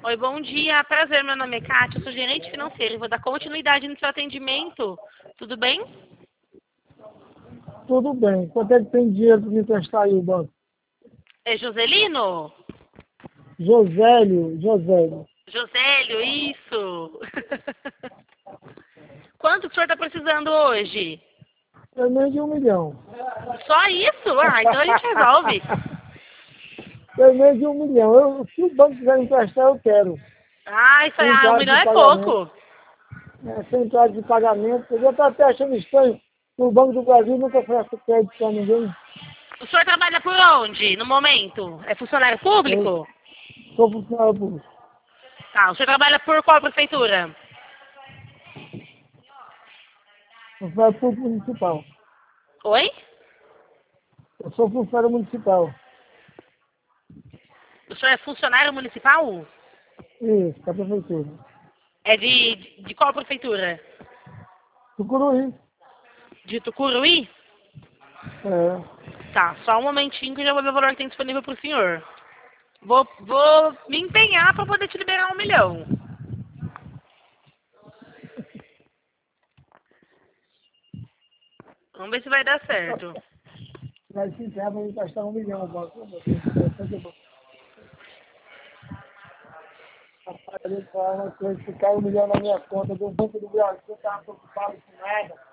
Oi, bom dia. Prazer, meu nome é Kátia, eu sou gerente financeira e vou dar continuidade no seu atendimento. Tudo bem? Tudo bem. Quanto é que tem dinheiro para me emprestar aí o banco? É Joselino? Josélio. Josélio, isso. Quanto que o senhor está precisando hoje? É menos de 1 milhão. Só isso? Ah, então a gente resolve. É menos de 1 milhão. Se o banco quiser emprestar, eu quero. Ah, isso aí, Sem um entrada milhão de é pagamento. pouco. Sem entrada de pagamento. Eu já estou até achando estranho que o Banco do Brasil nunca oferece crédito para ninguém. O senhor trabalha por onde, no momento? É funcionário Eu público? sou funcionário público. Tá, o senhor trabalha por qual prefeitura? Funcionário público municipal. Oi? Eu sou funcionário municipal. O senhor é funcionário municipal? Isso, da prefeitura. É de qual prefeitura? Tucuruí. De Tucuruí? É. Tá, só um momentinho que eu já vou ver o valor que tem disponível pro senhor. Vou me empenhar para poder te liberar 1 milhão. Vamos ver se vai dar certo. Mas se quiser, vai me emprestar 1 milhão o banco. Rapaz, eu falo uma coisa, se cai 1 milhão na minha conta do Banco do Brasil, eu estava preocupado com nada.